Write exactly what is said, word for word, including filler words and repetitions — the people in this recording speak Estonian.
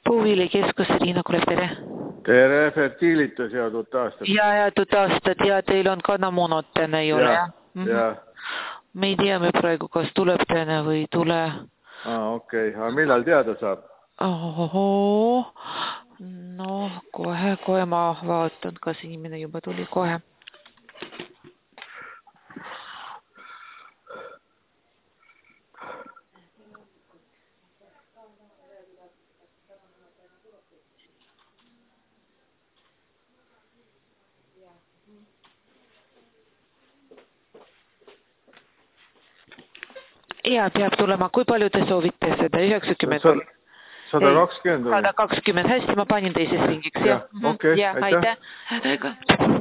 Puuviilikeskus, Riina Kulev, tere. Tere, fertiilitus ja tuut aastat. Ja, ja tuut aastat ja teil on kannamunot täna ei ole, jah? Ja, ja. Me ei tea me praegu, kas tuleb täna või ei tule. Ah, okei. Okay. Aga millal teada saab? Ohoho. No, kohe, kohe ma vaatan, kas inimene juba tuli kohe. Ja, peab tulema. Kui palju te soovite seda? üheksakümmend sada kakskümmend. sada kakskümmend. Hästi, ma panin teises ringiks. Ja, okei, aitäh.